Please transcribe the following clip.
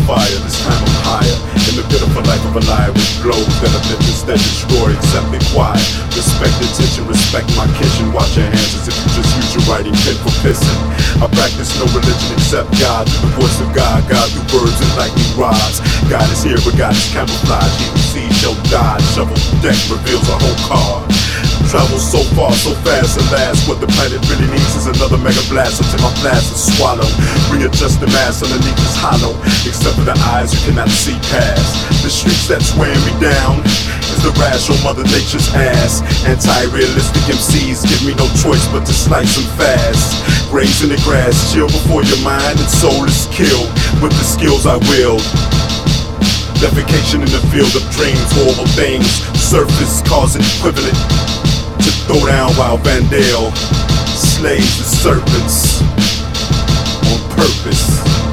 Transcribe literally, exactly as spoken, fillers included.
fire, this time I'm higher. In the pitiful life of a liar with blows that have been instead destroy, except be quiet. Respect attention, respect my kitchen. Watch your hands as if you just use your writing pen for pissing. I practice no religion except God. Through the voice of God, God through birds and lightning rods. God is here, but God is camouflage. He who sees shall die. Shovel deck reveals a whole card. Travel so far, so fast, at last. What the planet really needs is another mega blast until my blast is swallowed. Readjust the mass underneath is hollow, except for the eyes you cannot see past. The streets that's weighing me down is the rash on Mother Nature's ass. Anti-realistic M Cs give me no choice but to slice them fast. Graze in the grass, chill before your mind and soul is killed. With the skills I wield, defecation in the field of dreams, horrible things. Surface causing equivalent to throw down while Vandale slays the serpents on purpose.